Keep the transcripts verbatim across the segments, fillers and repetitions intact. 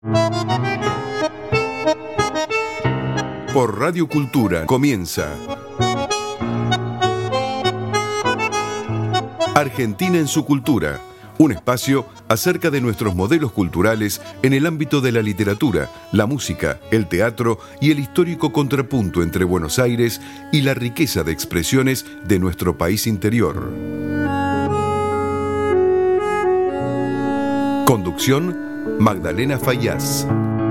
Por Radio Cultura comienza Argentina en su cultura, un espacio acerca de nuestros modelos culturales en el ámbito de la literatura, la música, el teatro y el histórico contrapunto entre Buenos Aires y la riqueza de expresiones de nuestro país interior. Conducción, Magdalena Fayaz.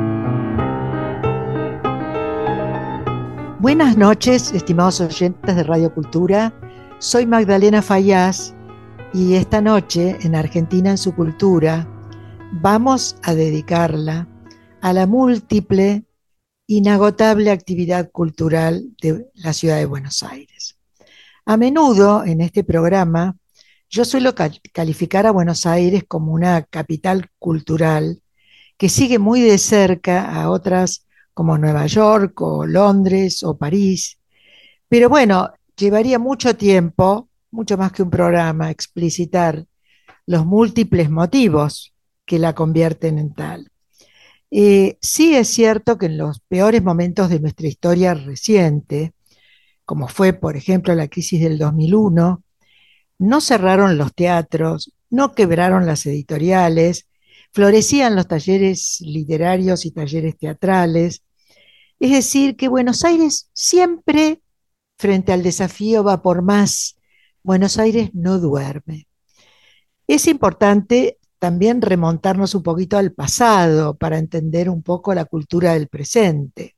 Buenas noches, estimados oyentes de Radio Cultura. Soy Magdalena Fayaz y esta noche en Argentina en su cultura vamos a dedicarla a la múltiple, inagotable actividad cultural de la ciudad de Buenos Aires. A menudo en este programa yo suelo calificar a Buenos Aires como una capital cultural que sigue muy de cerca a otras como Nueva York o Londres o París, pero bueno, llevaría mucho tiempo, mucho más que un programa, explicitar los múltiples motivos que la convierten en tal. Eh, sí es cierto que en los peores momentos de nuestra historia reciente, como fue por ejemplo la crisis del dos mil uno, no cerraron los teatros, no quebraron las editoriales, florecían los talleres literarios y talleres teatrales. Es decir, que Buenos Aires siempre, frente al desafío, va por más. Buenos Aires no duerme. Es importante también remontarnos un poquito al pasado para entender un poco la cultura del presente.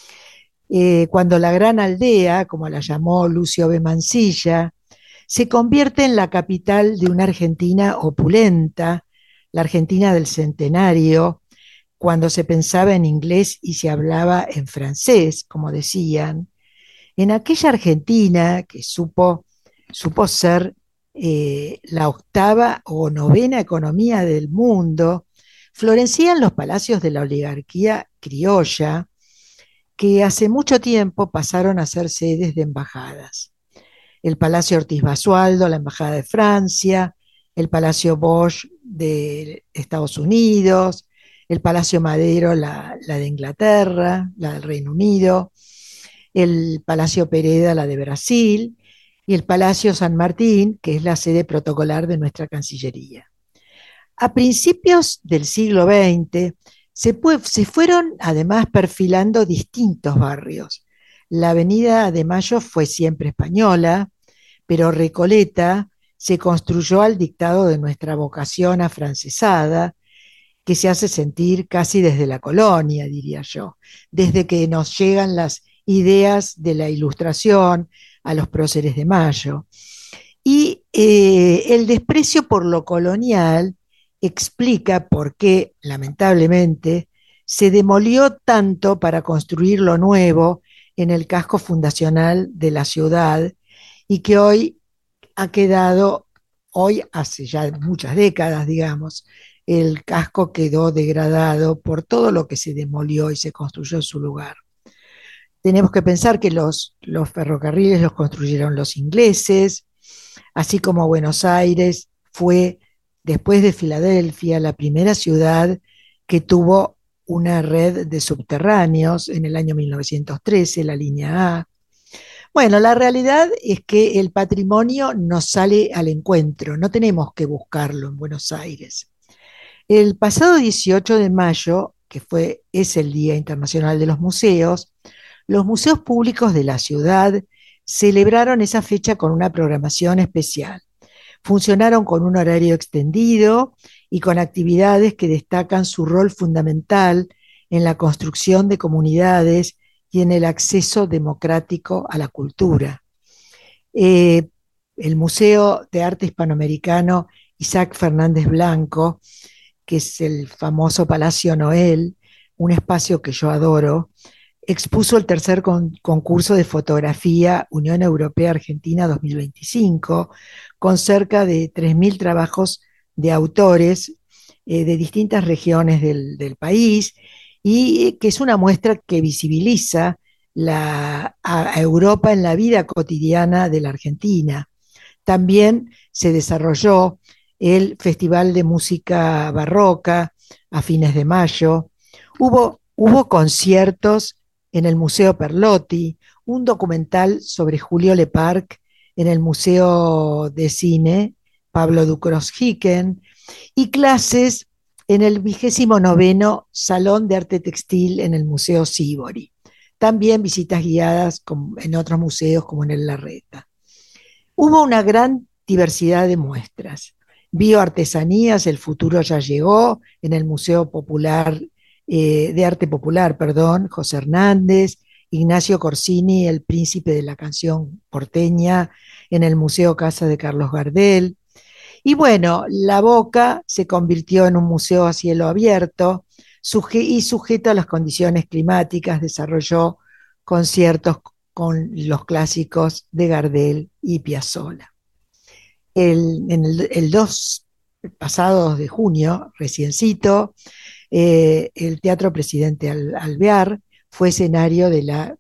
Eh, cuando la gran aldea, como la llamó Lucio B. Mansilla, se convierte en la capital de una Argentina opulenta, la Argentina del centenario, cuando se pensaba en inglés y se hablaba en francés, como decían, en aquella Argentina que supo, supo ser eh, la octava o novena economía del mundo, florecían los palacios de la oligarquía criolla, que hace mucho tiempo pasaron a ser sedes de embajadas. El Palacio Ortiz Basualdo, la Embajada de Francia, el Palacio Bosch de Estados Unidos, el Palacio Madero, la, la de Inglaterra, la del Reino Unido, el Palacio Pereda, la de Brasil, y el Palacio San Martín, que es la sede protocolar de nuestra Cancillería. A principios del siglo veinte se, se fueron además perfilando distintos barrios. La Avenida de Mayo fue siempre española, pero Recoleta se construyó al dictado de nuestra vocación afrancesada, que se hace sentir casi desde la colonia, diría yo, desde que nos llegan las ideas de la Ilustración a los próceres de Mayo. Y eh, el desprecio por lo colonial explica por qué, lamentablemente, se demolió tanto para construir lo nuevo en el casco fundacional de la ciudad y que hoy ha quedado, hoy hace ya muchas décadas, digamos, el casco quedó degradado por todo lo que se demolió y se construyó en su lugar. Tenemos que pensar que los, los ferrocarriles los construyeron los ingleses, así como Buenos Aires fue, después de Filadelfia, la primera ciudad que tuvo una red de subterráneos en el año mil novecientos trece, la línea A. Bueno, la realidad es que el patrimonio nos sale al encuentro, no tenemos que buscarlo en Buenos Aires. El pasado dieciocho de mayo, que fue, es el Día Internacional de los Museos, los museos públicos de la ciudad celebraron esa fecha con una programación especial. Funcionaron con un horario extendido y con actividades que destacan su rol fundamental en la construcción de comunidades y en el acceso democrático a la cultura. Eh, el Museo de Arte Hispanoamericano Isaac Fernández Blanco, que es el famoso Palacio Noel, un espacio que yo adoro, expuso el tercer con, concurso de fotografía Unión Europea-Argentina dos mil veinticinco, con cerca de tres mil trabajos de autores eh, de distintas regiones del, del país, y que es una muestra que visibiliza la, a, a Europa en la vida cotidiana de la Argentina. También se desarrolló el Festival de Música Barroca a fines de mayo, Hubo, hubo conciertos en el Museo Perlotti, un documental sobre Julio Leparc en el Museo de Cine Pablo Ducros-Hicken, y clases en el vigésimo noveno Salón de Arte Textil en el Museo Sívori. También visitas guiadas en otros museos como en el Larreta. Hubo una gran diversidad de muestras. Bioartesanías, el futuro ya llegó, en el Museo Popular eh, de Arte Popular, perdón, José Hernández. Ignacio Corsini, el príncipe de la canción porteña, en el Museo Casa de Carlos Gardel. Y bueno, La Boca se convirtió en un museo a cielo abierto suje y sujeto a las condiciones climáticas, desarrolló conciertos con los clásicos de Gardel y Piazzolla. El, en el, el dos pasados de junio, reciencito, eh, el Teatro Presidente Alvear fue escenario de la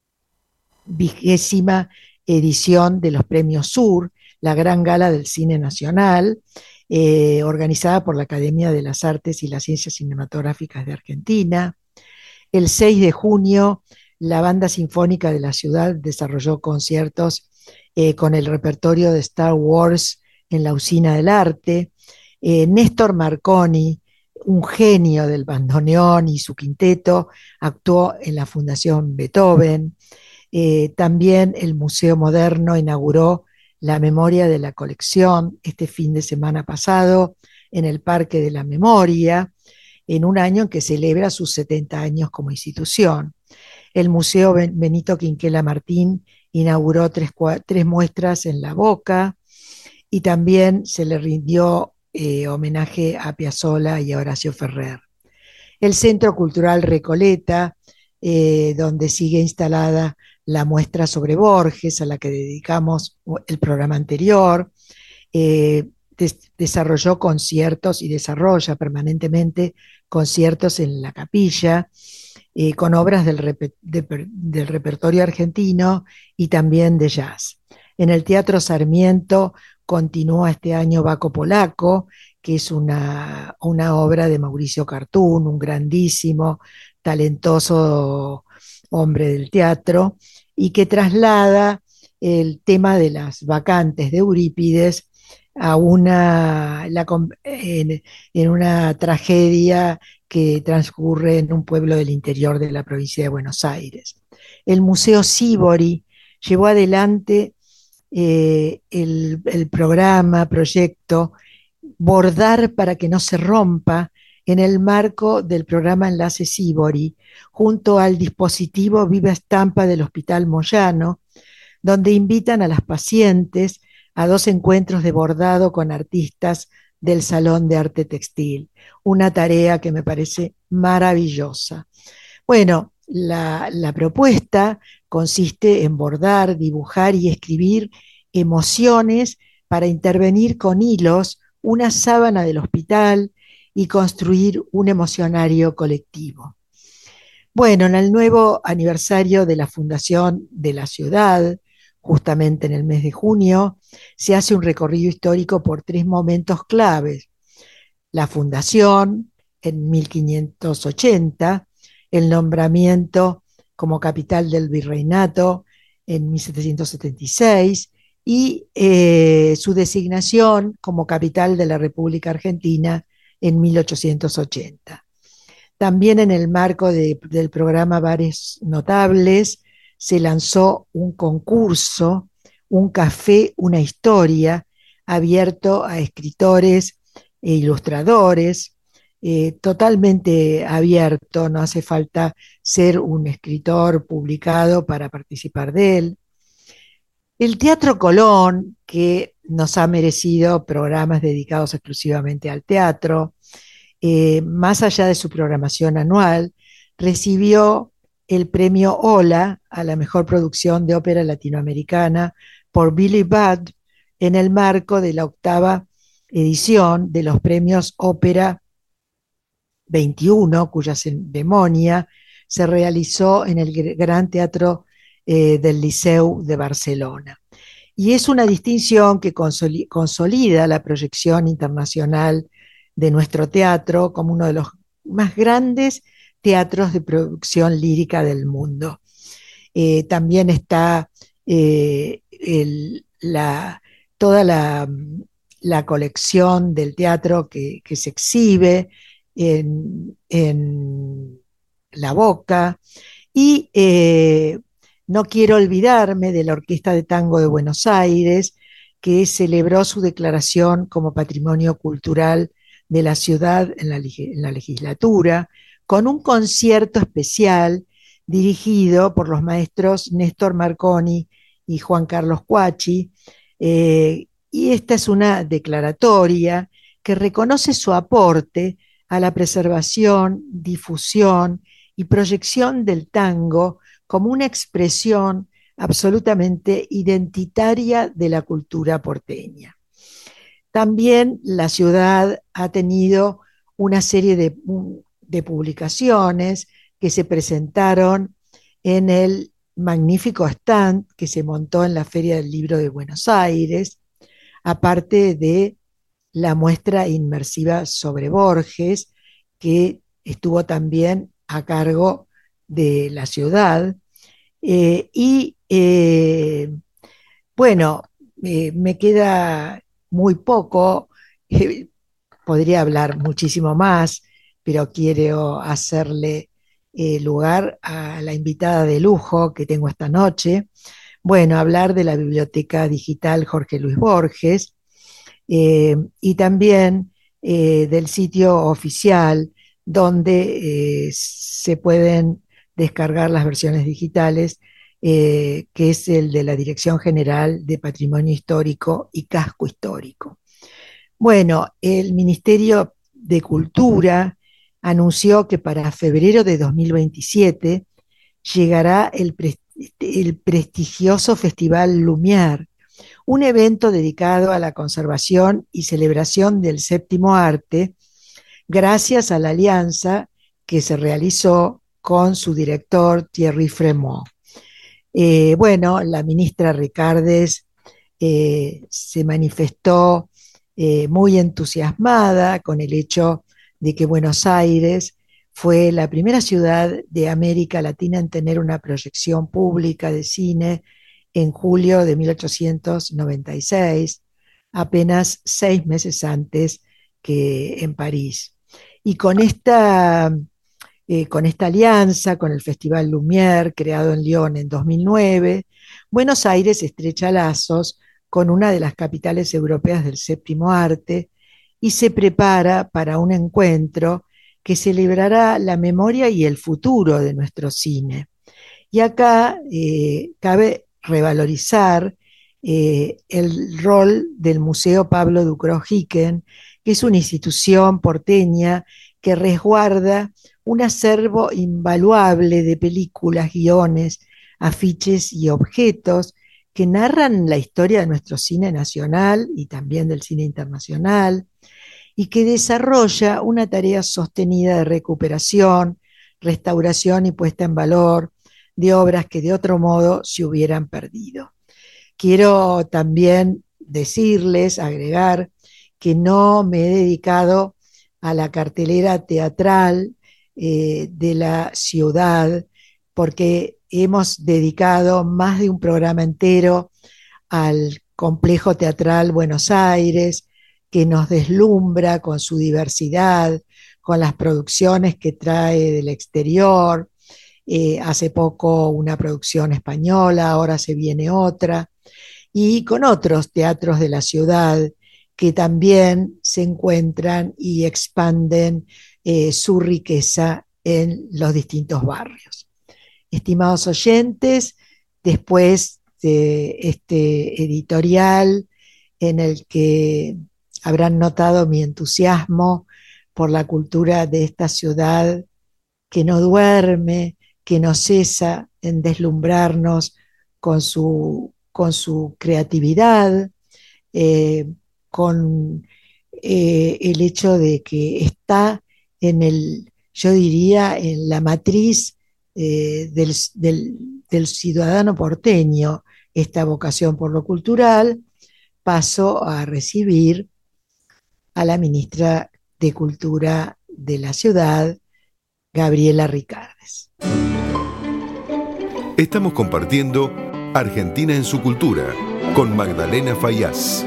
vigésima edición de los Premios Sur, la gran gala del cine nacional, eh, organizada por la Academia de las Artes y las Ciencias Cinematográficas de Argentina. El seis de junio, la Banda Sinfónica de la ciudad desarrolló conciertos eh, con el repertorio de Star Wars en la Usina del Arte. Eh, Néstor Marconi, un genio del bandoneón y su quinteto, actuó en la Fundación Beethoven. Eh, también el Museo Moderno inauguró la memoria de la colección este fin de semana pasado en el Parque de la Memoria, en un año en que celebra sus setenta años como institución. El Museo Benito Quinquela Martín inauguró tres, tres muestras en La Boca, y también se le rindió eh, homenaje a Piazzolla y a Horacio Ferrer. El Centro Cultural Recoleta, eh, donde sigue instalada la muestra sobre Borges, a la que dedicamos el programa anterior, eh, des desarrolló conciertos y desarrolla permanentemente conciertos en la capilla, eh, con obras del, rep de, del repertorio argentino y también de jazz. En el Teatro Sarmiento continúa este año Baco Polaco, que es una, una obra de Mauricio Cartún, un grandísimo, talentoso hombre del teatro, y que traslada el tema de las vacantes de Eurípides a una, la, en, en una tragedia que transcurre en un pueblo del interior de la provincia de Buenos Aires. El Museo Sívori llevó adelante eh, el, el programa, proyecto Bordar para que no se rompa, en el marco del programa Enlace Sívori, junto al dispositivo Viva Estampa del Hospital Moyano, donde invitan a las pacientes a dos encuentros de bordado con artistas del Salón de Arte Textil. Una tarea que me parece maravillosa. Bueno, la, la propuesta consiste en bordar, dibujar y escribir emociones para intervenir con hilos una sábana del hospital y construir un emocionario colectivo. Bueno, en el nuevo aniversario de la fundación de la ciudad, justamente en el mes de junio, se hace un recorrido histórico por tres momentos claves: la fundación en mil quinientos ochenta, el nombramiento como capital del virreinato en mil setecientos setenta y seis y eh, su designación como capital de la República Argentina en mil ochocientos ochenta. También en el marco de, del programa Bares Notables se lanzó un concurso, un café, una historia, abierto a escritores e ilustradores, eh, totalmente abierto, no hace falta ser un escritor publicado para participar de él. El Teatro Colón, que nos ha merecido programas dedicados exclusivamente al teatro, eh, más allá de su programación anual, recibió el premio Ola a la mejor producción de ópera latinoamericana por Billy Budd en el marco de la octava edición de los premios Ópera veintiuno, cuya ceremonia se realizó en el Gran Teatro eh, del Liceu de Barcelona. Y es una distinción que consolida la proyección internacional de nuestro teatro como uno de los más grandes, teatros de producción lírica del mundo. Eh, también está eh, el, la, toda la, la, colección del teatro que, que se exhibe en, en, La Boca. Y eh, no quiero olvidarme de la Orquesta de Tango de Buenos Aires, que celebró su declaración como Patrimonio Cultural de la ciudad en la, en la legislatura, con un concierto especial dirigido por los maestros Néstor Marconi y Juan Carlos Cuachi. Eh, y esta es una declaratoria que reconoce su aporte a la preservación, difusión y proyección del tango como una expresión absolutamente identitaria de la cultura porteña. También la ciudad ha tenido una serie de, de publicaciones que se presentaron en el magnífico stand que se montó en la Feria del Libro de Buenos Aires, aparte de la muestra inmersiva sobre Borges, que estuvo también a cargo de la ciudad. Eh, y eh, bueno, eh, me queda muy poco, eh, podría hablar muchísimo más, pero quiero hacerle eh, lugar a la invitada de lujo que tengo esta noche. Bueno, hablar de la biblioteca digital Jorge Luis Borges eh, y también eh, del sitio oficial donde eh, se pueden descargar las versiones digitales, eh, que es el de la Dirección General de Patrimonio Histórico y Casco Histórico. Bueno, el Ministerio de Cultura anunció que para febrero de dos mil veintisiete llegará el, pre el prestigioso Festival Lumière, un evento dedicado a la conservación y celebración del séptimo arte, gracias a la alianza que se realizó con su director Thierry Fremont. Eh, bueno, la ministra Ricardes eh, se manifestó eh, muy entusiasmada con el hecho de que Buenos Aires fue la primera ciudad de América Latina en tener una proyección pública de cine en julio de mil ochocientos noventa y seis, apenas seis meses antes que en París. Y con esta, eh, con esta alianza, con el Festival Lumière, creado en Lyon en dos mil nueve, Buenos Aires estrecha lazos con una de las capitales europeas del séptimo arte y se prepara para un encuentro que celebrará la memoria y el futuro de nuestro cine. Y acá eh, cabe revalorizar eh, el rol del Museo Pablo Ducros-Hicken, que es una institución porteña que resguarda un acervo invaluable de películas, guiones, afiches y objetos que narran la historia de nuestro cine nacional y también del cine internacional, y que desarrolla una tarea sostenida de recuperación, restauración y puesta en valor de obras que de otro modo se hubieran perdido. Quiero también decirles, agregar, que no me he dedicado a la cartelera teatral eh, de la ciudad, porque hemos dedicado más de un programa entero al complejo teatral Buenos Aires, que nos deslumbra con su diversidad, con las producciones que trae del exterior. Eh, hace poco una producción española, ahora se viene otra, y con otros teatros de la ciudad que también se encuentran y expanden eh, su riqueza en los distintos barrios. Estimados oyentes, después de este editorial en el que habrán notado mi entusiasmo por la cultura de esta ciudad que no duerme, que no cesa en deslumbrarnos con su, con su creatividad, eh, con eh, el hecho de que está en el, yo diría, en la matriz eh, del, del, del ciudadano porteño, esta vocación por lo cultural. Paso a recibir a la ministra de Cultura de la ciudad, Gabriela Ricardes. Estamos compartiendo Argentina en su cultura con Magdalena Fayaz.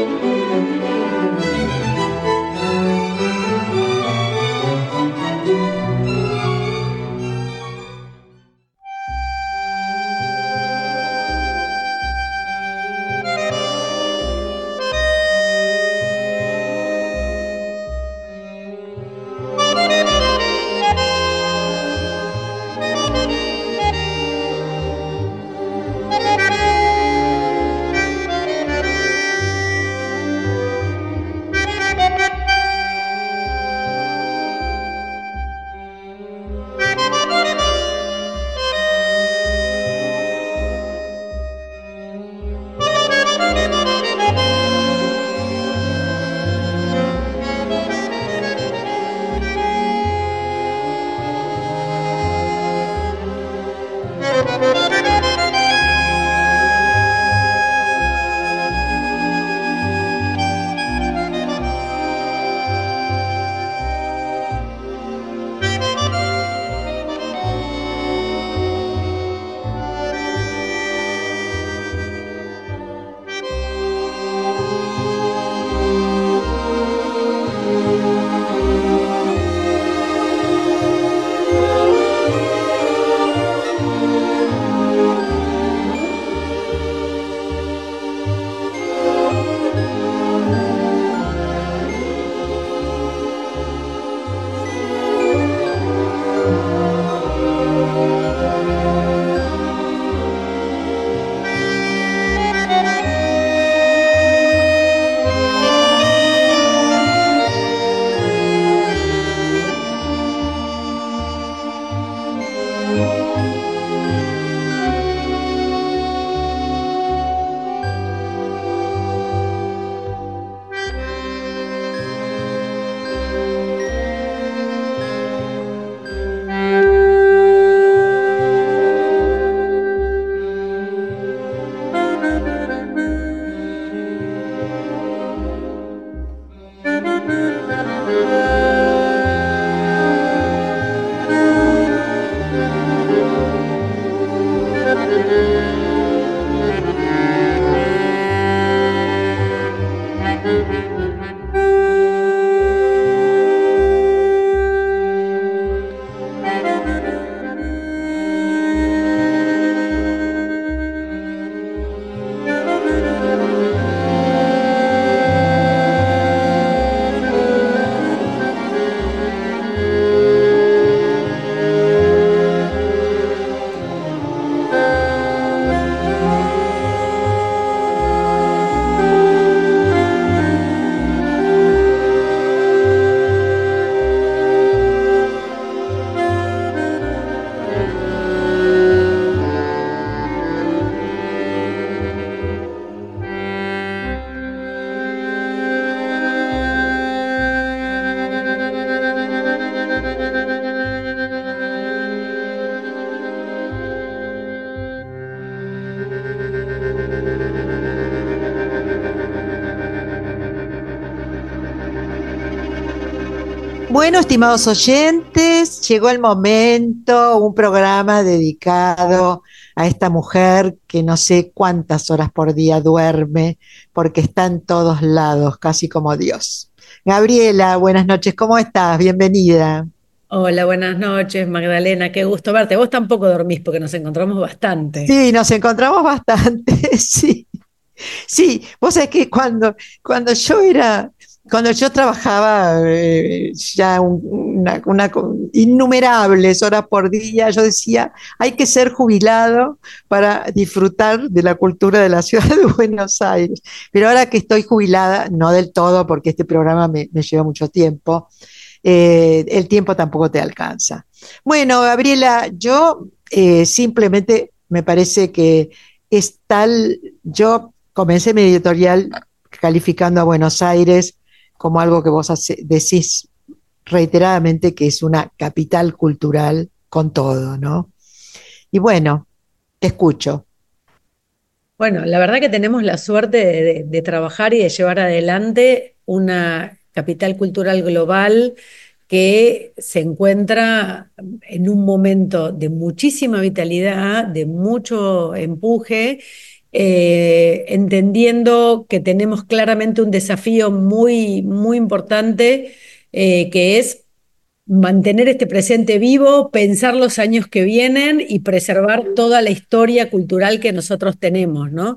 Bueno, estimados oyentes, llegó el momento, un programa dedicado a esta mujer que no sé cuántas horas por día duerme, porque está en todos lados, casi como Dios. Gabriela, buenas noches, ¿cómo estás? Bienvenida. Hola, buenas noches, Magdalena, qué gusto verte. Vos tampoco dormís porque nos encontramos bastante. Sí, nos encontramos bastante, sí. Sí, vos sabés que cuando, cuando yo era, cuando yo trabajaba eh, ya un- una, una co- innumerables horas por día, yo decía, hay que ser jubilado para disfrutar de la cultura de la ciudad de Buenos Aires. Pero ahora que estoy jubilada, no del todo, porque este programa me, me lleva mucho tiempo, eh, el tiempo tampoco te alcanza. Bueno, Gabriela, yo eh, simplemente me parece que es tal, yo comencé mi editorial calificando a Buenos Aires como algo que vos hace- decís reiteradamente que es una capital cultural con todo, ¿no? Y bueno, te escucho. Bueno, la verdad que tenemos la suerte de, de- de trabajar y de llevar adelante una capital cultural global que se encuentra en un momento de muchísima vitalidad, de mucho empuje, eh, entendiendo que tenemos claramente un desafío muy, muy importante, eh, que es mantener este presente vivo, pensar los años que vienen y preservar toda la historia cultural que nosotros tenemos, ¿no?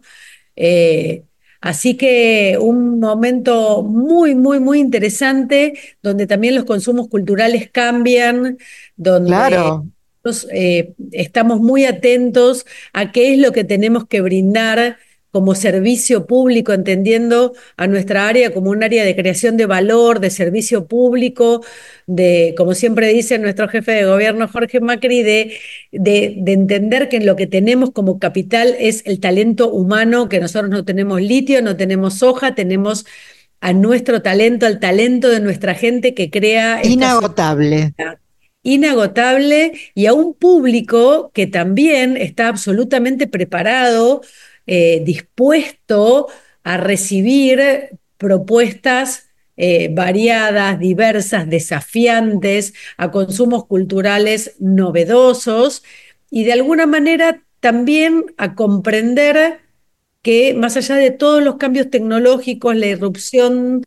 Eh, Así que un momento muy, muy, muy interesante, donde también los consumos culturales cambian, donde Claro. nosotros, eh, estamos muy atentos a qué es lo que tenemos que brindar como servicio público, entendiendo a nuestra área como un área de creación de valor, de servicio público, de, como siempre dice nuestro jefe de gobierno, Jorge Macri, de de, de entender que lo que tenemos como capital es el talento humano, que nosotros no tenemos litio, no tenemos soja, tenemos a nuestro talento, al talento de nuestra gente que crea esta Inagotable. sociedad inagotable y a un público que también está absolutamente preparado, eh, dispuesto a recibir propuestas eh, variadas, diversas, desafiantes, a consumos culturales novedosos y de alguna manera también a comprender que más allá de todos los cambios tecnológicos, la irrupción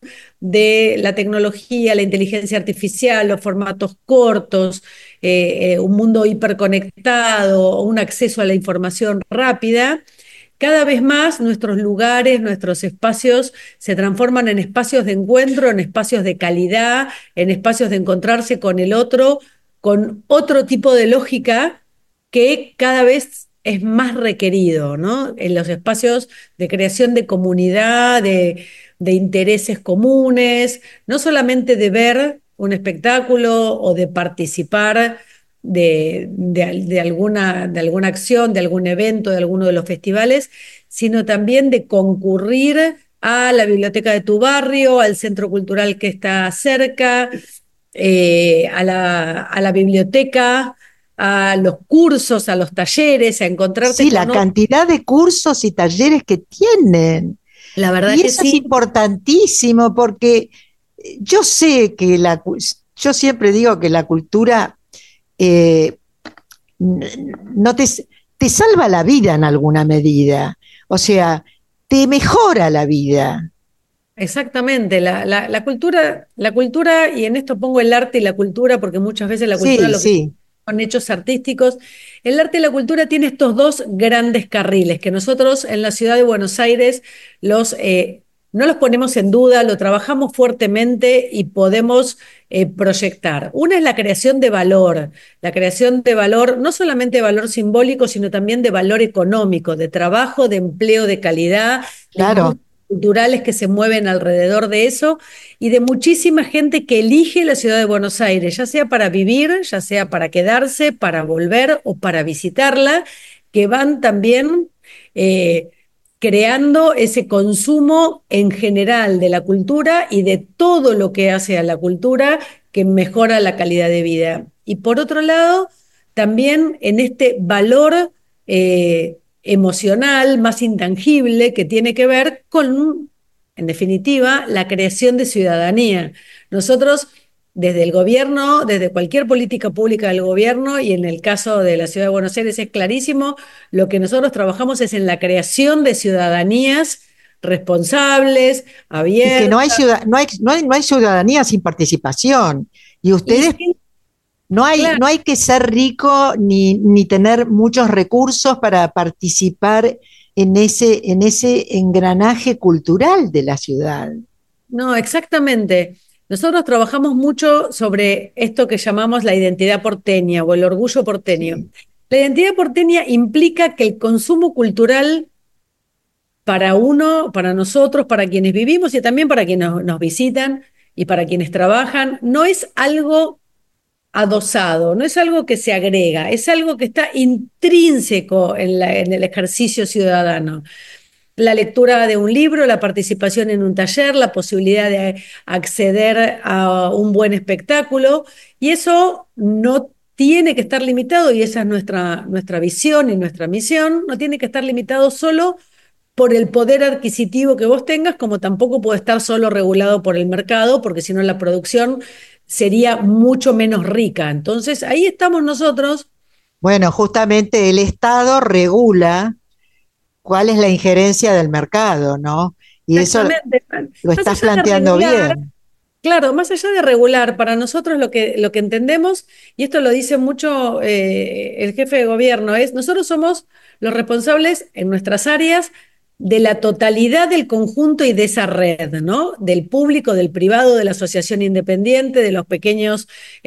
de la tecnología, la inteligencia artificial, los formatos cortos, eh, eh, un mundo hiperconectado, un acceso a la información rápida, cada vez más nuestros lugares, nuestros espacios se transforman en espacios de encuentro, en espacios de calidad, en espacios de encontrarse con el otro, con otro tipo de lógica que cada vez es más requerido, ¿no? En los espacios de creación de comunidad, de, de intereses comunes, no solamente de ver un espectáculo o de participar de, de, de, alguna, de alguna acción, de algún evento, de alguno de los festivales, sino también de concurrir a la biblioteca de tu barrio, al centro cultural que está cerca, eh, a, la, a la biblioteca, a los cursos, a los talleres, a encontrarte Sí, con la otros. cantidad de cursos y talleres que tienen. La verdad Y que eso es sí, importantísimo porque yo sé que la, yo siempre digo que la cultura eh, no te, te salva la vida en alguna medida. O sea, te mejora la vida. exactamente. La, la, la cultura, la cultura, y en esto pongo el arte y la cultura, porque muchas veces la cultura Sí, lo que sí. son hechos artísticos. El arte y la cultura tiene estos dos grandes carriles que nosotros en la ciudad de Buenos Aires los, eh, no los ponemos en duda, lo trabajamos fuertemente y podemos eh, proyectar. Una es la creación de valor, la creación de valor, no solamente de valor simbólico, sino también de valor económico, de trabajo, de empleo de calidad, de Claro. industrias culturales que se mueven alrededor de eso y de muchísima gente que elige la ciudad de Buenos Aires, ya sea para vivir, ya sea para quedarse, para volver o para visitarla, que van también eh, creando ese consumo en general de la cultura y de todo lo que hace a la cultura que mejora la calidad de vida. Y por otro lado, también en este valor eh, emocional más intangible que tiene que ver con, en definitiva, la creación de ciudadanía. Nosotros, desde el gobierno, desde cualquier política pública del gobierno, y en el caso de la Ciudad de Buenos Aires es clarísimo, lo que nosotros trabajamos es en la creación de ciudadanías responsables, Y que no hay, abiertas, ciudad, no hay, no hay, no hay ciudadanía sin participación. Y y ustedes, sin, no hay, claro, no hay que ser rico ni, ni tener muchos recursos para participar en ese, en ese engranaje cultural de la ciudad. no, exactamente. Nosotros trabajamos mucho sobre esto que llamamos la identidad porteña o el orgullo porteño. Sí. La identidad porteña implica que el consumo cultural para uno, para nosotros, para quienes vivimos y también para quienes nos, nos visitan y para quienes trabajan, no es algo adosado, no es algo que se agrega, es algo que está intrínseco en, la, en el ejercicio ciudadano. La lectura de un libro, la participación en un taller, la posibilidad de acceder a un buen espectáculo, y eso no tiene que estar limitado, y esa es nuestra, nuestra visión y nuestra misión, no tiene que estar limitado solo por el poder adquisitivo que vos tengas, como tampoco puede estar solo regulado por el mercado, porque si no la producción sería mucho menos rica. Entonces, ahí estamos nosotros. Bueno, justamente el Estado regula cuál es la injerencia del mercado, ¿no? Y eso Exactamente. lo Más estás allá de planteando regular, bien. claro, más allá de regular, para nosotros lo que, lo que entendemos, y esto lo dice mucho eh, el jefe de gobierno, es nosotros somos los responsables en nuestras áreas de la totalidad del conjunto y de esa red, ¿no? Del público, del privado, de la asociación independiente, de los pequeños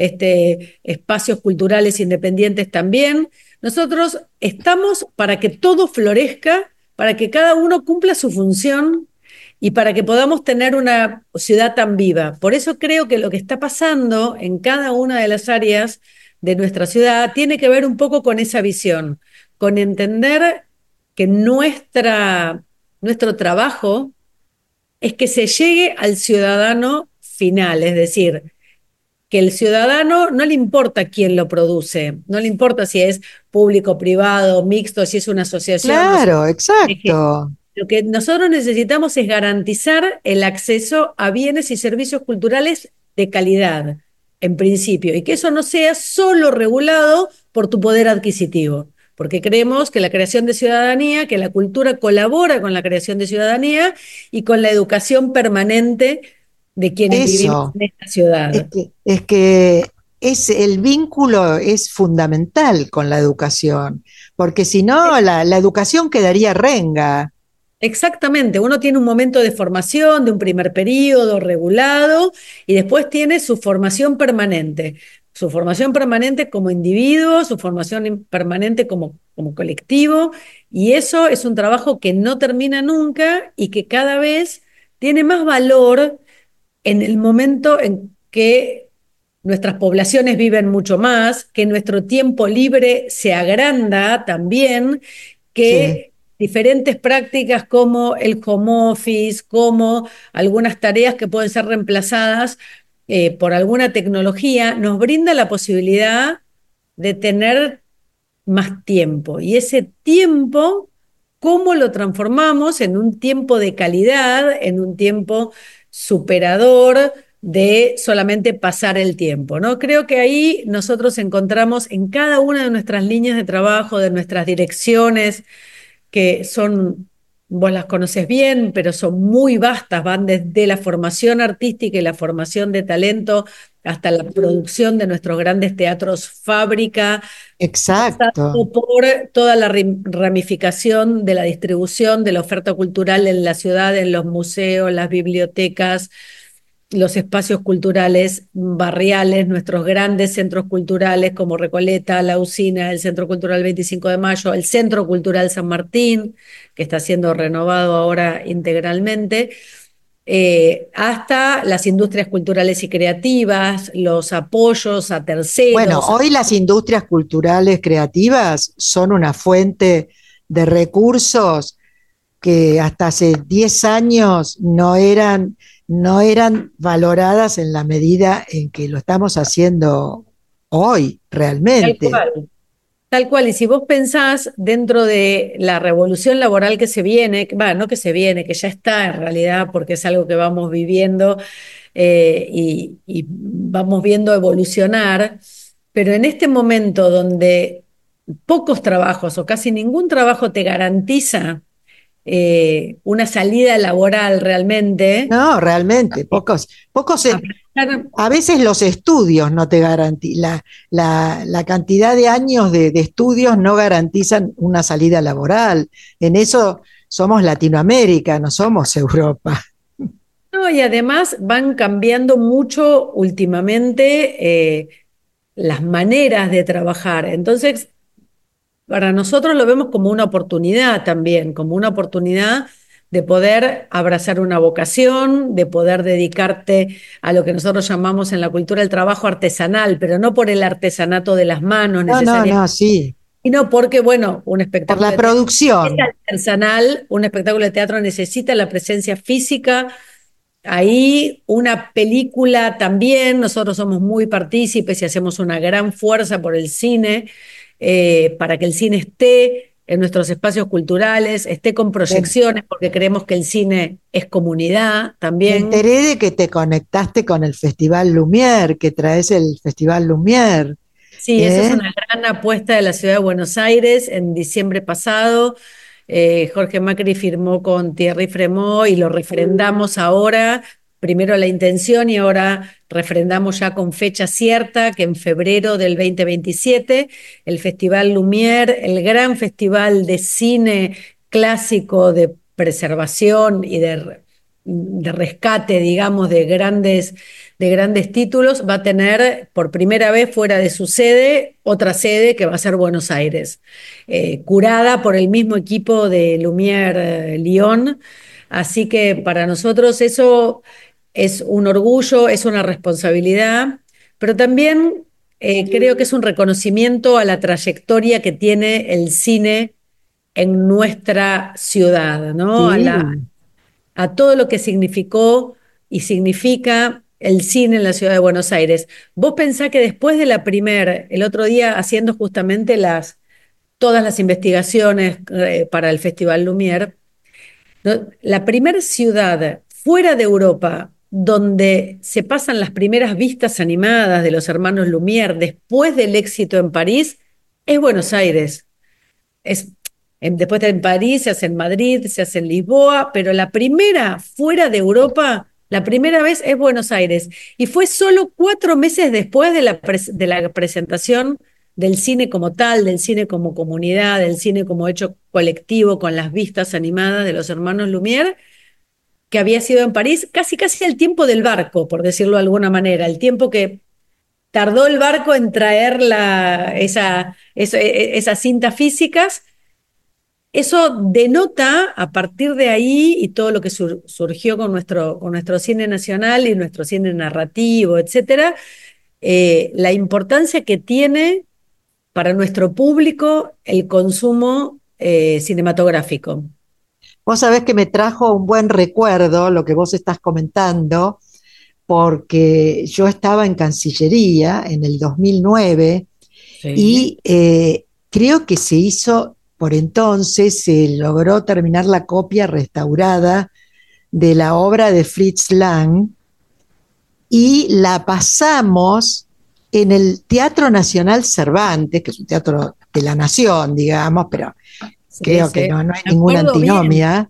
este, espacios culturales independientes también. Nosotros estamos para que todo florezca, para que cada uno cumpla su función y para que podamos tener una ciudad tan viva. Por eso creo que lo que está pasando en cada una de las áreas de nuestra ciudad tiene que ver un poco con esa visión, con entender que nuestra, nuestro trabajo es que se llegue al ciudadano final, es decir, que el ciudadano no le importa quién lo produce, no le importa si es público, privado, mixto, si es una asociación, no sé. Claro, exacto. Lo que nosotros necesitamos es garantizar el acceso a bienes y servicios culturales de calidad, en principio, y que eso no sea solo regulado por tu poder adquisitivo, porque creemos que la creación de ciudadanía, que la cultura colabora con la creación de ciudadanía y con la educación permanente de quienes vivimos Eso, en esta es ciudad. que, es que es, el vínculo es fundamental con la educación, porque si no, la, la educación quedaría renga. Exactamente, uno tiene un momento de formación, de un primer periodo regulado, y después tiene su formación permanente, su formación permanente como individuo, su formación permanente como, como colectivo, y eso es un trabajo que no termina nunca y que cada vez tiene más valor en el momento en que nuestras poblaciones viven mucho más, que nuestro tiempo libre se agranda también, Sí. que diferentes prácticas como el home office, como algunas tareas que pueden ser reemplazadas eh, por alguna tecnología, nos brinda la posibilidad de tener más tiempo. Y ese tiempo, ¿cómo lo transformamos en un tiempo de calidad, en un tiempo superador de solamente pasar el tiempo, ¿no? Creo que ahí nosotros encontramos en cada una de nuestras líneas de trabajo, de nuestras direcciones, que son, vos las conoces bien, pero son muy vastas, van desde la formación artística y la formación de talento hasta la producción de nuestros grandes teatros fábrica, Exacto. por toda la ramificación de la distribución de la oferta cultural en la ciudad, en los museos, las bibliotecas, los espacios culturales barriales, nuestros grandes centros culturales como Recoleta, La Usina, el Centro Cultural veinticinco de Mayo, el Centro Cultural San Martín, que está siendo renovado ahora integralmente, eh, hasta las industrias culturales y creativas, los apoyos a Bueno, terceros. hoy las industrias culturales creativas son una fuente de recursos que hasta hace diez años no eran, no eran valoradas en la medida en que lo estamos haciendo hoy, Tal realmente. cual. Tal cual, y si vos pensás dentro de la revolución laboral que se viene, bueno, no que se viene, que ya está en realidad, porque es algo que vamos viviendo eh, y, y vamos viendo evolucionar, pero en este momento donde pocos trabajos o casi ningún trabajo te garantiza eh, una salida laboral realmente, No, realmente, pocos, pocos, eh, aprovechar. a veces los estudios no te garantizan, la, la, la, cantidad de años de, de estudios no garantizan una salida laboral. En eso somos Latinoamérica, no somos Europa. No, y además van cambiando mucho últimamente eh, las maneras de trabajar. Entonces, para nosotros lo vemos como una oportunidad también, como una oportunidad de poder abrazar una vocación, de poder dedicarte a lo que nosotros llamamos en la cultura el trabajo artesanal, pero no por el artesanato de las manos No, no, necesariamente, no, sí, sino porque, bueno, un por espectáculo la de teatro es producción. artesanal, un espectáculo de teatro necesita la presencia física. Ahí una película también, nosotros somos muy partícipes y hacemos una gran fuerza por el cine, eh, para que el cine esté en nuestros espacios culturales, esté con proyecciones, porque creemos que el cine es comunidad Me también. enteré de que te conectaste con el Festival Lumière, que traes el Festival Lumière. Sí, esa es ¿Eh? una gran apuesta de la ciudad de Buenos Aires en diciembre pasado. Eh, Jorge Macri firmó con Thierry Fremont y lo refrendamos ahora. Primero la intención y ahora refrendamos ya con fecha cierta, que en febrero del dos mil veintisiete el Festival Lumière, el gran festival de cine clásico, de preservación y de, de rescate, digamos, de grandes de grandes títulos, va a tener por primera vez fuera de su sede otra sede que va a ser Buenos Aires, eh, curada por el mismo equipo de Lumière eh, Lyon. Así que para nosotros eso es un orgullo, es una responsabilidad, pero también eh, creo que es un reconocimiento a la trayectoria que tiene el cine en nuestra ciudad, ¿no? A Sí. la, a todo lo que significó y significa el cine en la ciudad de Buenos Aires. Vos pensás que después de la primer, el otro día haciendo justamente las, todas las investigaciones eh, para el Festival Lumière, ¿no? La primera ciudad fuera de Europa donde se pasan las primeras vistas animadas de los hermanos Lumière después del éxito en París es Buenos Aires. Es, en, después de en París, se hace en Madrid, se hace en Lisboa, pero la primera fuera de Europa, la primera vez es Buenos Aires. Y fue solo cuatro meses después de la, pres de la presentación del cine como tal, del cine como comunidad, del cine como hecho colectivo, con las vistas animadas de los hermanos Lumière, que había sido en París, casi casi el tiempo del barco, por decirlo de alguna manera, el tiempo que tardó el barco en traer la, esa, esa, esas cintas físicas. Eso denota a partir de ahí y todo lo que sur, surgió con nuestro, con nuestro cine nacional y nuestro cine narrativo, etcétera, eh, la importancia que tiene para nuestro público el consumo eh, cinematográfico. Vos sabés que me trajo un buen recuerdo lo que vos estás comentando, porque yo estaba en Cancillería en el dos mil nueve Sí. y eh, creo que se hizo, por entonces se logró terminar la copia restaurada de la obra de Fritz Lang y la pasamos en el Teatro Nacional Cervantes, que es un teatro de la nación, digamos, pero Sí, creo sí. que no, no hay Me ninguna acuerdo bien, antinomia,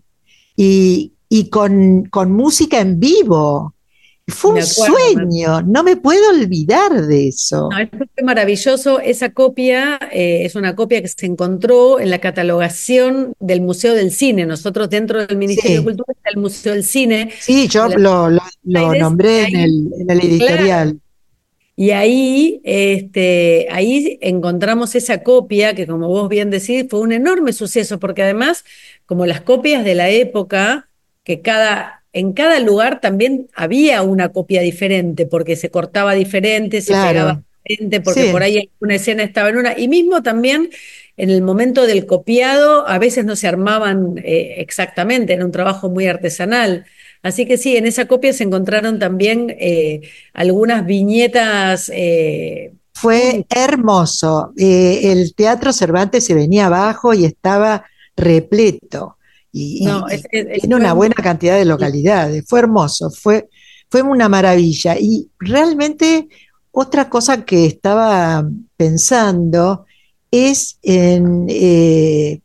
y, y con, con música en vivo. Fue me un acuerdo. Me sueño, no me puedo olvidar de No, eso. eso fue maravilloso. Esa copia eh, es una copia que se encontró en la catalogación del Museo del Cine. Nosotros dentro del Ministerio de Sí, Cultura está el Museo del Cine sí, yo de la lo, lo, Buenos lo Aires, y nombré en ahí, el, en el claro, editorial. y ahí, este, ahí encontramos esa copia que, como vos bien decís, fue un enorme suceso, porque además, como las copias de la época, que cada, en cada lugar también había una copia diferente, porque se cortaba diferente, se pegaba Claro, diferente, porque por sí. ahí una escena estaba en una, y mismo también en el momento del copiado, a veces no se armaban eh, exactamente, era un trabajo muy artesanal. Así que sí, en esa copia se encontraron también eh, algunas viñetas eh, Fue únicas. hermoso. Eh, el Teatro Cervantes se venía abajo y estaba repleto. Y, No, es, y- y es- es- tiene fue una muy buena cantidad de lindo. localidades. Fue hermoso, fue, fue una maravilla. Y realmente otra cosa que estaba pensando es en, eh,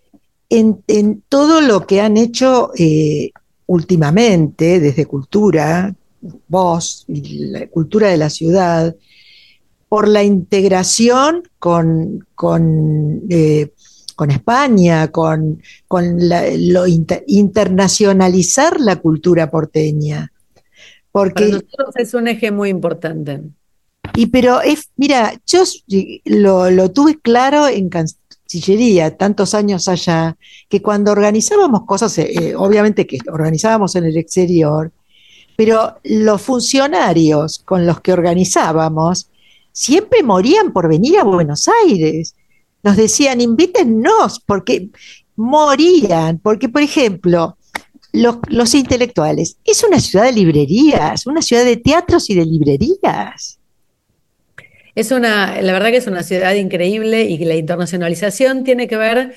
en, en todo lo que han hecho eh, últimamente desde Cultura, vos y la cultura de la ciudad, por la integración con, con, eh, con España, con, con la, lo inter, internacionalizar la cultura porteña. Para Porque, nosotros es un eje muy importante. y pero es, mira, yo lo, lo tuve claro en Cancillería, tantos años allá, que cuando organizábamos cosas, eh, obviamente que organizábamos en el exterior, pero los funcionarios con los que organizábamos siempre morían por venir a Buenos Aires. Nos decían, invítennos, porque morían, porque por ejemplo, los, los intelectuales, es una ciudad de librerías, una ciudad de teatros y de librerías. Es una, la verdad que es una ciudad increíble y que la internacionalización tiene que ver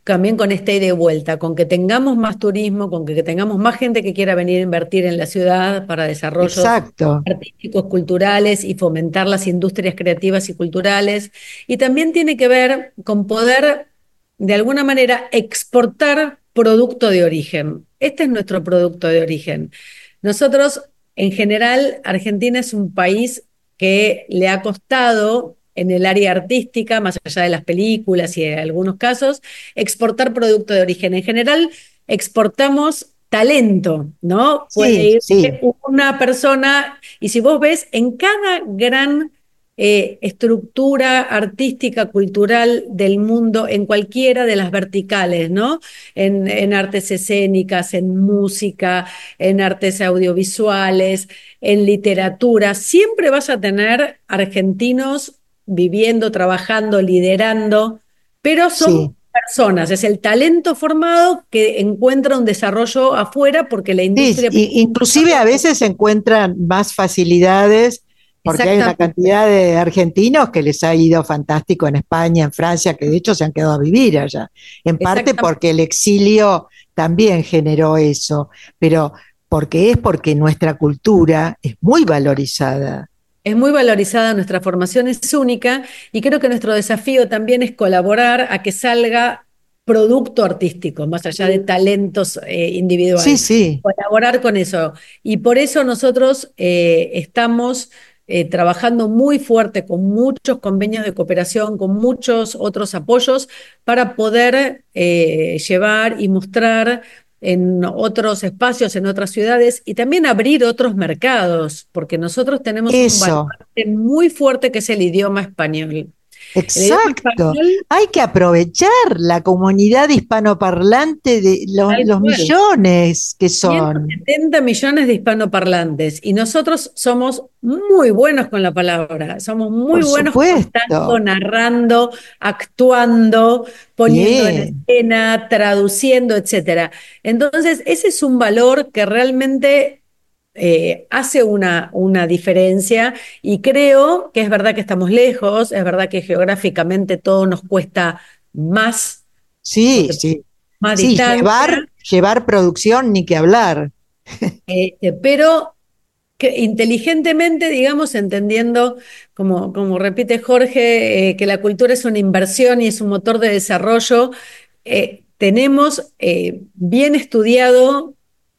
también con esta ida y vuelta, con que tengamos más turismo, con que tengamos más gente que quiera venir a invertir en la ciudad para desarrollos Exacto. artísticos, culturales y fomentar las industrias creativas y culturales. Y también tiene que ver con poder, de alguna manera, exportar producto de origen. Este es nuestro producto de origen. Nosotros, en general, Argentina es un país que le ha costado en el área artística, más allá de las películas y en algunos casos, exportar producto de origen. En general, exportamos talento, ¿no? Puede Sí, ir sí, una persona, y si vos ves, en cada gran eh, estructura artística, cultural del mundo, en cualquiera de las verticales, ¿no? En, en artes escénicas, en música, en artes audiovisuales, en literatura, siempre vas a tener argentinos viviendo, trabajando, liderando, pero son sí. personas, es el talento formado que encuentra un desarrollo afuera porque la Sí, industria... y- inclusive a veces se encuentran más facilidades porque hay una Exactamente, cantidad de argentinos que les ha ido fantástico en España, en Francia, que de hecho se han quedado a vivir allá. En parte exactamente. porque el exilio también generó eso, pero porque es porque nuestra cultura es muy valorizada. Es muy valorizada, nuestra formación es única y creo que nuestro desafío también es colaborar a que salga producto artístico, más allá de talentos eh, Sí, individual, sí, colaborar con eso. Y por eso nosotros eh, estamos eh, trabajando muy fuerte con muchos convenios de cooperación, con muchos otros apoyos para poder eh, llevar y mostrar en otros espacios, en otras ciudades y también abrir otros mercados, porque nosotros tenemos un eso. baluarte muy fuerte que es el idioma español. El idioma Exacto. español, Hay que aprovechar la comunidad hispanoparlante de los, tal los cual. millones que son. ciento setenta millones de hispanoparlantes y nosotros somos muy buenos con la palabra, somos muy Por buenos contando, supuesto. narrando, actuando, poniendo en Bien. escena, traduciendo, etcétera. Entonces, ese es un valor que realmente eh, hace una, una diferencia y creo que es verdad que estamos lejos, es verdad que geográficamente todo nos cuesta más, Sí, porque sí. más Sí, llevar, distancia. llevar producción, ni que hablar. Este, pero que inteligentemente, digamos, entendiendo, como, como repite Jorge, eh, que la cultura es una inversión y es un motor de desarrollo, eh, tenemos eh, bien estudiado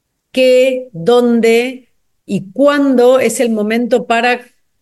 qué, dónde y cuándo es el momento para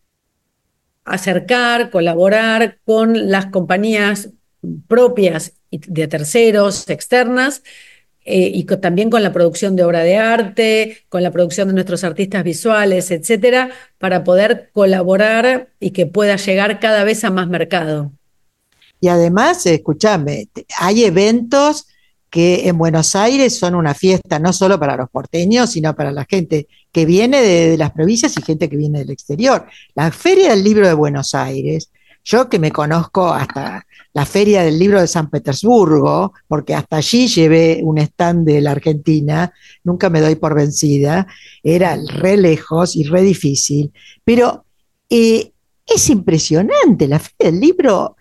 acercar, colaborar con las compañías propias y de terceros, externas, eh, y co- también con la producción de obra de arte, con la producción de nuestros artistas visuales, etcétera, para poder colaborar y que pueda llegar cada vez a más mercado. Y además, escúchame, hay eventos que en Buenos Aires son una fiesta, no solo para los porteños, sino para la gente que viene de, de las provincias y gente que viene del exterior. La Feria del Libro de Buenos Aires, yo que me conozco hasta la Feria del Libro de San Petersburgo, porque hasta allí llevé un stand de la Argentina, nunca me doy por vencida, era re lejos y re difícil, pero eh, es impresionante, la Feria del Libro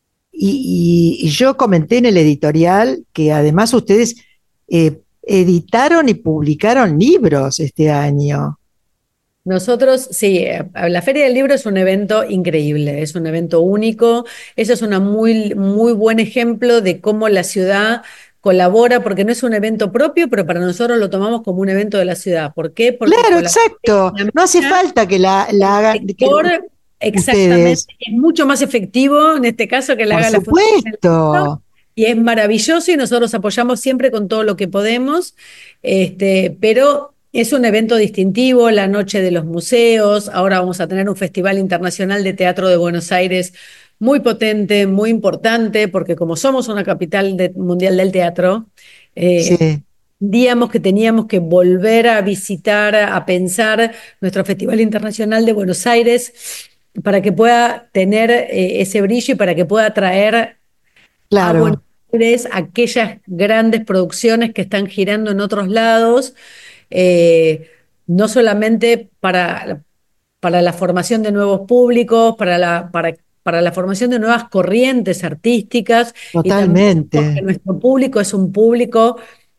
y, y, y yo comenté en el editorial que además ustedes eh, editaron y publicaron libros este año. Nosotros, sí, eh, la Feria del Libro es un evento increíble, es un evento único. Eso es un muy, muy buen ejemplo de cómo la ciudad colabora, porque no es un evento propio, pero para nosotros lo tomamos como un evento de la ciudad. ¿Por qué? Porque Claro, colabora exacto. la No hace marcha, falta que la, la el hagan que sector, exactamente, ustedes. es mucho más efectivo en este caso que la Por haga la Fundación del Libro, supuesto. y es maravilloso y nosotros apoyamos siempre con todo lo que podemos, este, pero es un evento distintivo, la noche de los museos, ahora vamos a tener un Festival Internacional de Teatro de Buenos Aires muy potente, muy importante, porque como somos una capital de- mundial del teatro, eh, Sí, Díamos que teníamos que volver a visitar, a pensar nuestro Festival Internacional de Buenos Aires para que pueda tener eh, ese brillo y para que pueda atraer a Buenos claro. Aires aquellas grandes producciones que están girando en otros lados, eh, no solamente para, para la formación de nuevos públicos, para, la, para para la formación de nuevas corrientes artísticas y también porque Totalmente. nuestro público es un público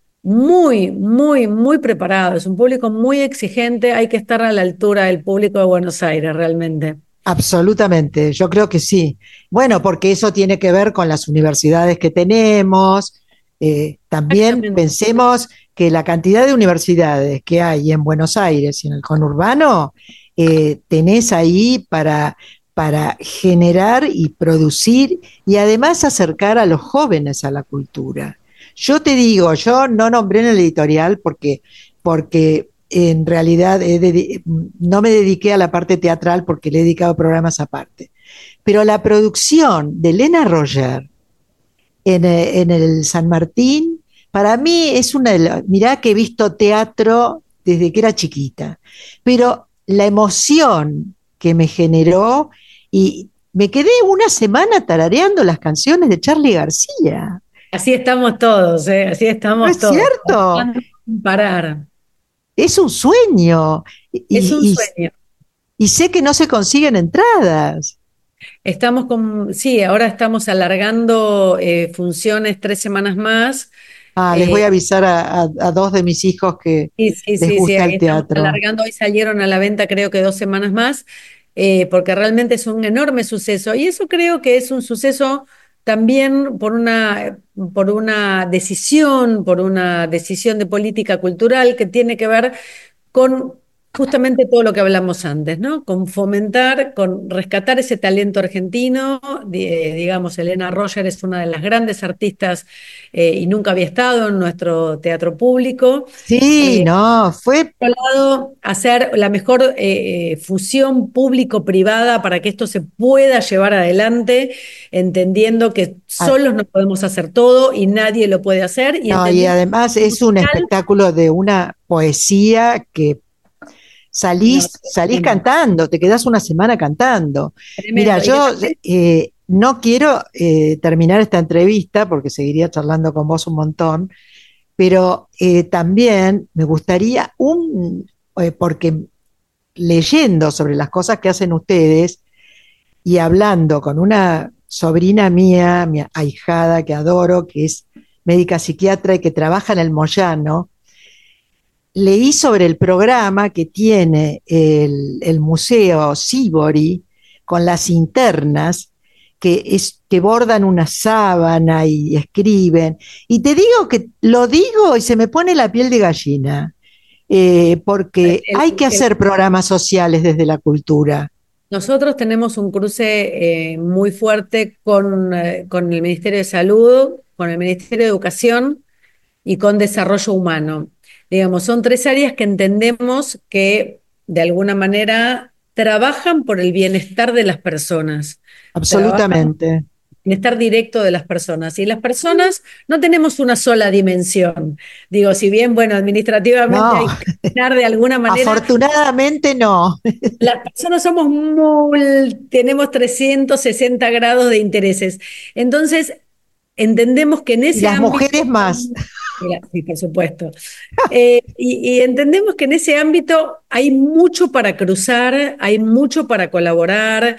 muy, muy, muy preparado, es un público muy exigente, hay que estar a la altura del público de Buenos Aires realmente. Absolutamente, yo creo que sí. Bueno, porque eso tiene que ver con las universidades que tenemos. Eh, también Exactamente. pensemos que la cantidad de universidades que hay en Buenos Aires y en el conurbano, eh, tenés ahí para, para generar y producir y además acercar a los jóvenes a la cultura. Yo te digo, yo no nombré en el editorial porque, porque en realidad he dedi- no me dediqué a la parte teatral porque le he dedicado programas aparte. Pero la producción de Elena Roger en, eh, en el San Martín, para mí es una de las, mirá que he visto teatro desde que era chiquita, pero la emoción que me generó y me quedé una semana tarareando las canciones de Charly García. Así estamos todos, ¿eh? Así ¿No estamos es todos, cierto? trabajando sin parar. Es un sueño y, Es un y, sueño. y sé que no se consiguen entradas. Estamos con, sí, ahora estamos alargando eh, funciones tres semanas más. Ah, les voy Eh, a avisar a, a, a dos de mis hijos que sí, sí, les sí, sí, gusta el estamos teatro. alargando. Hoy salieron a la venta creo que dos semanas más, eh, porque realmente es un enorme suceso. Y eso creo que es un suceso también por una, por una decisión, por una decisión de política cultural que tiene que ver con justamente todo lo que hablamos antes, ¿no? Con fomentar, con rescatar ese talento argentino. Di- eh, digamos, Elena Roger es una de las grandes artistas eh, y nunca había estado en nuestro teatro público. Sí, Eh, no, fue, por otro lado, hacer la mejor eh, eh, fusión público-privada para que esto se pueda llevar adelante, entendiendo que ah, solos no podemos hacer todo y nadie lo puede hacer, y no, y entendiendo además que es un espectáculo de una poesía que no, salís, salís tremendo, cantando, te quedás una semana cantando. Mira, tremendo. Y que yo también eh, no quiero eh, terminar esta entrevista porque seguiría charlando con vos un montón, pero eh, también me gustaría un, eh, porque leyendo sobre las cosas que hacen ustedes, y hablando con una sobrina mía, mi ahijada que adoro, que es médica psiquiatra y que trabaja en el Moyano, leí sobre el programa que tiene el, el Museo Sibori con las internas que, es, que bordan una sábana y escriben. Y te digo que lo digo y se me pone la piel de gallina, eh, porque el- hay que el- hacer programas sociales desde la cultura. nosotros tenemos un cruce eh, muy fuerte con, eh, con el Ministerio de Salud, con el Ministerio de Educación y con Desarrollo Humano. Digamos, son tres áreas que entendemos que de alguna manera trabajan por el bienestar de las personas, trabajan Absolutamente. bienestar directo de las personas. Y las personas no tenemos una sola dimensión. Digo, si bien, bueno, administrativamente No, hay que gestionar de alguna manera, afortunadamente no. las personas somos muy, tenemos trescientos sesenta grados de intereses. Entonces, entendemos que en Y ese las ámbito, mujeres más. mira, sí, por supuesto. Eh, y, y entendemos que en ese ámbito hay mucho para cruzar, hay mucho para colaborar,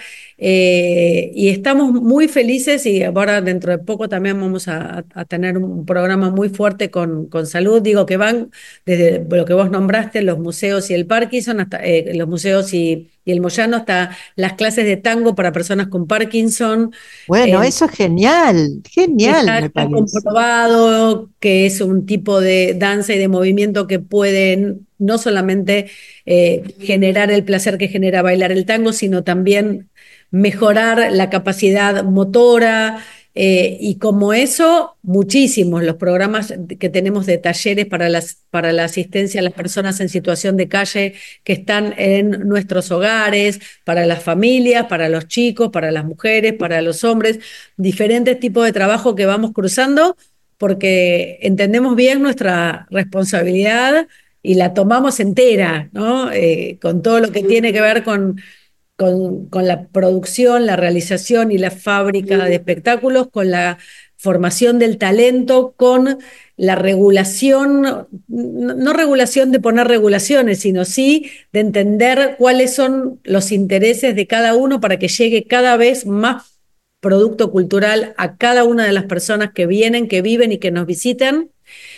eh, y estamos muy felices y ahora dentro de poco también vamos a, a tener un programa muy fuerte con, con salud. Digo que van desde lo que vos nombraste, los museos y el Parkinson, hasta eh, los museos y, y el Moyano, hasta las clases de tango para personas con Parkinson. Bueno, Eh, eso es genial, genial Está, me está parece. comprobado que es un tipo de danza y de movimiento que pueden no solamente eh, generar el placer que genera bailar el tango, sino también mejorar la capacidad motora. Eh, y como eso, muchísimos los programas que tenemos de talleres para, las, para la asistencia a las personas en situación de calle que están en nuestros hogares, para las familias, para los chicos, para las mujeres, para los hombres, diferentes tipos de trabajo que vamos cruzando porque entendemos bien nuestra responsabilidad y la tomamos entera, ¿no? Eh, con todo lo que tiene que ver con con, con la producción, la realización y la fábrica de espectáculos, con la formación del talento, con la regulación, no, no regulación de poner regulaciones, sino sí de entender cuáles son los intereses de cada uno para que llegue cada vez más producto cultural a cada una de las personas que vienen, que viven y que nos visitan,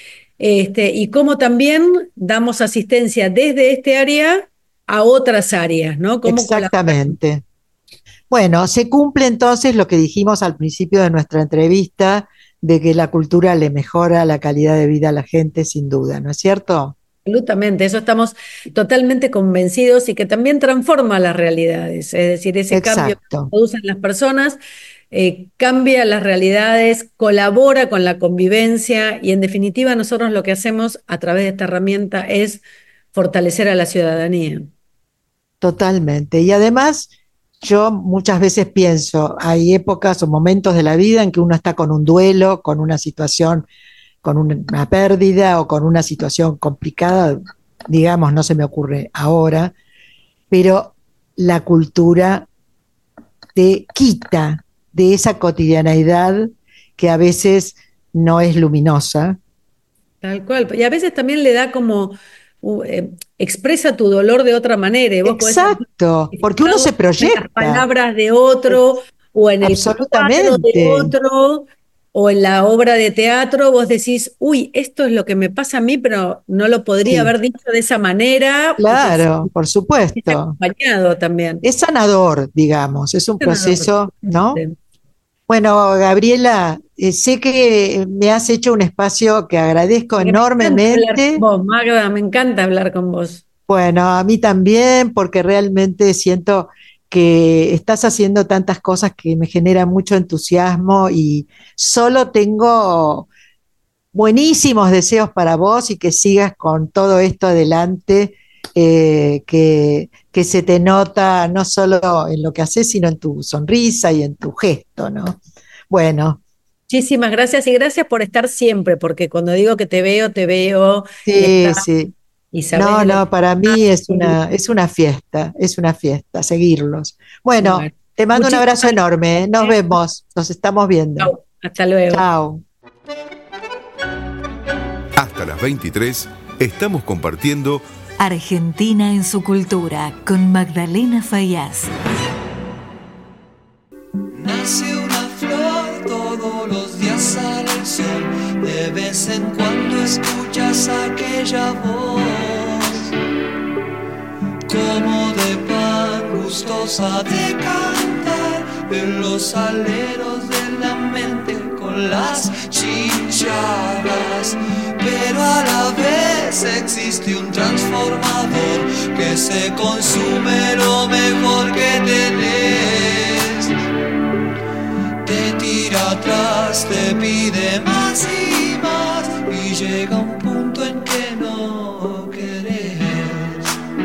este, y cómo también damos asistencia desde este área a otras áreas, ¿no? ¿Cómo Exactamente. Bueno, se cumple entonces lo que dijimos al principio de nuestra entrevista, de que la cultura le mejora la calidad de vida a la gente, sin duda, ¿no es cierto? Absolutamente, eso estamos totalmente convencidos, y que también transforma las realidades, es decir, ese Exacto. cambio que producen las personas eh, cambia las realidades, colabora con la convivencia, y en definitiva nosotros lo que hacemos a través de esta herramienta es fortalecer a la ciudadanía. Totalmente. Y además, yo muchas veces pienso, hay épocas o momentos de la vida en que uno está con un duelo, con una situación, con una pérdida o con una situación complicada, digamos, no se me ocurre ahora, pero la cultura te quita de esa cotidianeidad que a veces no es luminosa. Tal cual. Y a veces también le da como, uh, eh, expresa tu dolor de otra manera. Y vos Exacto, podés porque uno se proyecta. en las palabras de otro, o en el cuadro de otro, o en la obra de teatro, vos decís, uy, esto es lo que me pasa a mí, pero no lo podría Sí. haber dicho de esa manera. Claro, Porque por supuesto. está acompañado también. Es sanador, digamos, es un Sanador. proceso, ¿no? Sí. Bueno, Gabriela, eh, sé que me has hecho un espacio que agradezco Me enormemente. encanta hablar con vos, Magda, me encanta hablar con vos. Bueno, a mí también, porque realmente siento que estás haciendo tantas cosas que me generan mucho entusiasmo, y solo tengo buenísimos deseos para vos, y que sigas con todo esto adelante, eh, que, que se te nota no solo en lo que haces, sino en tu sonrisa y en tu gesto, ¿no? Bueno. Muchísimas gracias, y gracias por estar siempre, porque cuando digo que te veo, te veo. Sí, y estás, sí. Y sabés no, de lo no, que para mí estás. es una, es una fiesta, es una fiesta, seguirlos. Bueno, Bueno, te mando un muchísimas abrazo enorme, ¿eh? Nos gracias. vemos, nos estamos viendo. Chau, hasta luego. Chao. Hasta las veintitrés estamos compartiendo Argentina en su cultura con Magdalena Faíaz. Nace una flor, todos los días sale el sol, de vez en cuando escuchas aquella voz, como de pan gustosa de cantar, en los aleros de la mente con las chicharras. Pero a la vez existe un transformador que se consume lo mejor que tenés. Te tira atrás, te pide más y más, y llega un punto en que no querés.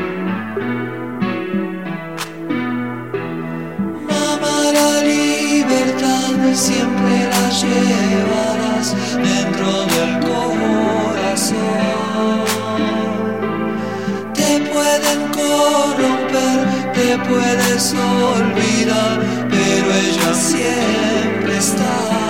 Mamá, la libertad siempre la llevarás dentro del corazón. Te pueden corromper, te puedes olvidar, pero ella siempre está.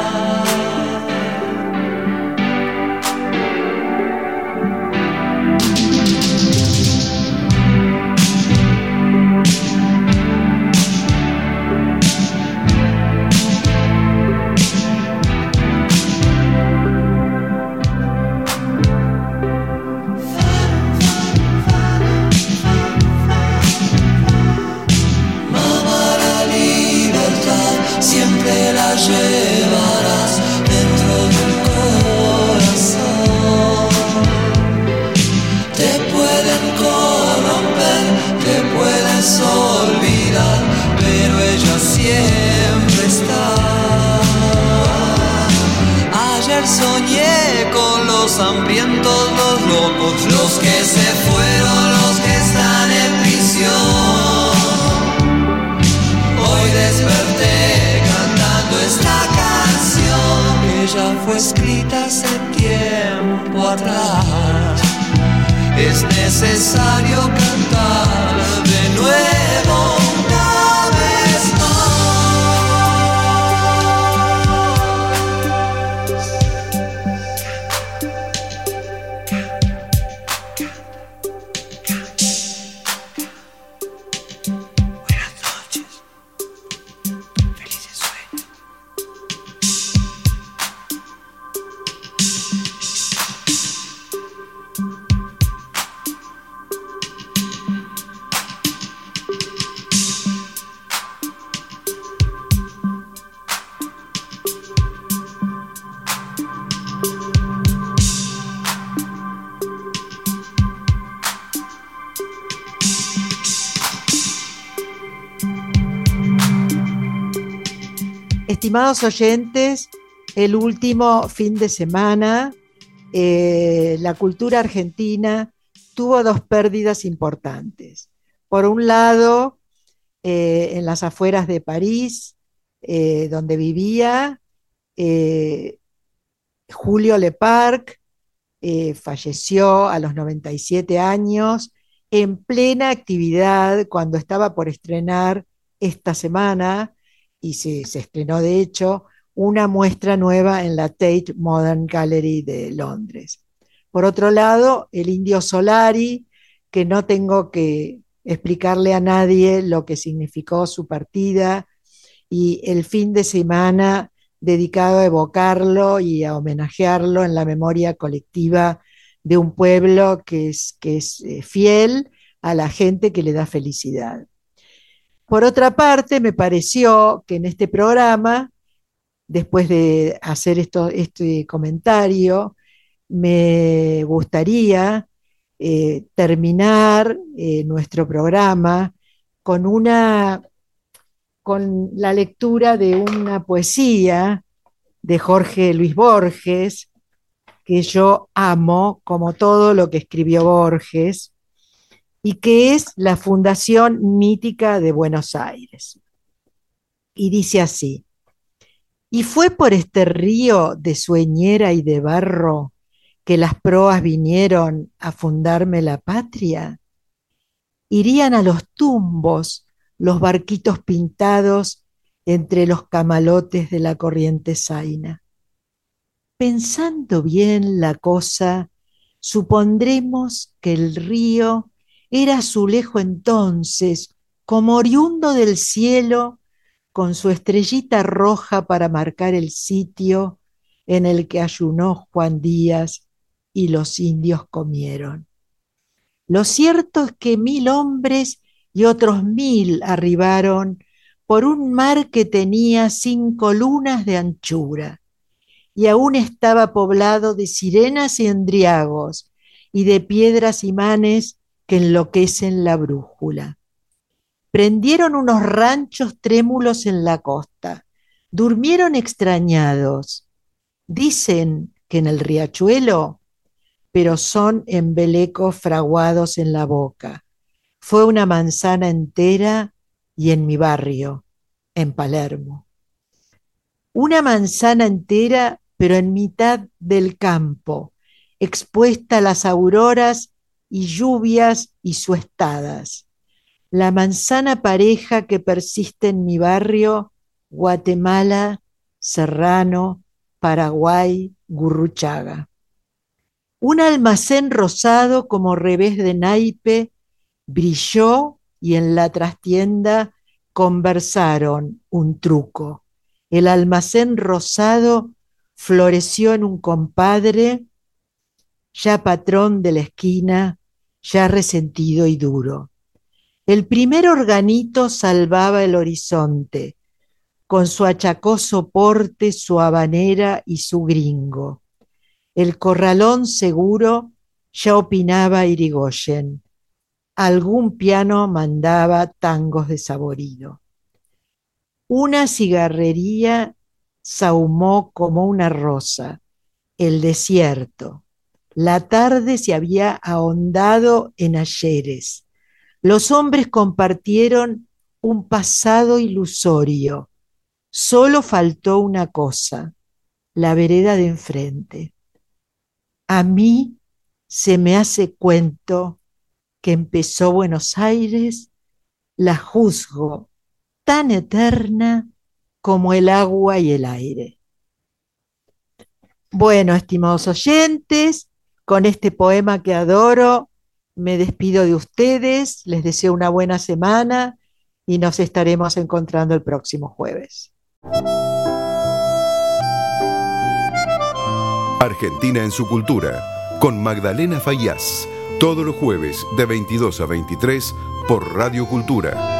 Siempre la llevarás dentro del corazón. Te pueden corromper, te puedes olvidar, pero ella siempre está. Ayer soñé con los hambrientos, los locos, los que se fueron, los que están en prisión. Hoy desperté esta canción, que ya fue escrita hace tiempo atrás. Es necesario cantar de nuevo. Estimados oyentes, el último fin de semana, eh, la cultura argentina tuvo dos pérdidas importantes. Por un lado, eh, en las afueras de París, eh, donde vivía, eh, Julio Leparc eh, falleció a los noventa y siete años, en plena actividad, cuando estaba por estrenar esta semana, y se, se estrenó de hecho, una muestra nueva en la Tate Modern Gallery de Londres. Por otro lado, el Indio Solari, que no tengo que explicarle a nadie lo que significó su partida, y el fin de semana dedicado a evocarlo y a homenajearlo en la memoria colectiva de un pueblo que es, que es eh, fiel a la gente que le da felicidad. Por otra parte, me pareció que en este programa, después de hacer esto, este comentario, me gustaría eh, terminar eh, nuestro programa con una con la lectura de una poesía de Jorge Luis Borges, que yo amo como todo lo que escribió Borges, y que es La Fundación Mítica de Buenos Aires. Y dice así: y fue por este río de sueñera y de barro que las proas vinieron a fundarme la patria. Irían a los tumbos los barquitos pintados entre los camalotes de la corriente zaina. Pensando bien la cosa, supondremos que el río era azulejo entonces, como oriundo del cielo, con su estrellita roja para marcar el sitio en el que ayunó Juan Díaz y los indios comieron. Lo cierto es que mil hombres y otros mil arribaron por un mar que tenía cinco lunas de anchura, y aún estaba poblado de sirenas y endriagos, y de piedras imanes que enloquecen la brújula. Prendieron unos ranchos trémulos en la costa, durmieron extrañados. Dicen que en el riachuelo, pero son embelecos fraguados en la boca. Fue una manzana entera y en mi barrio, en Palermo. Una manzana entera, pero en mitad del campo, expuesta a las auroras y lluvias y suestadas. La manzana pareja que persiste en mi barrio, Guatemala, Serrano, Paraguay, Gurruchaga. Un almacén rosado como revés de naipe brilló y en la trastienda conversaron un truco. El almacén rosado floreció en un compadre, ya patrón de la esquina, ya resentido y duro. El primer organito salvaba el horizonte, con su achacoso porte, su habanera y su gringo. El corralón seguro ya opinaba Irigoyen. Algún piano mandaba tangos de Saborido. Una cigarrería sahumó como una rosa. El desierto. La tarde se había ahondado en ayeres. Los hombres compartieron un pasado ilusorio. Solo faltó una cosa: la vereda de enfrente. A mí se me hace cuento que empezó Buenos Aires, la juzgo tan eterna como el agua y el aire. Bueno, estimados oyentes, con este poema que adoro, me despido de ustedes, les deseo una buena semana y nos estaremos encontrando el próximo jueves. Argentina en su cultura, con Magdalena Faíaz, todos los jueves de veintidós a veintitrés por Radio Cultura.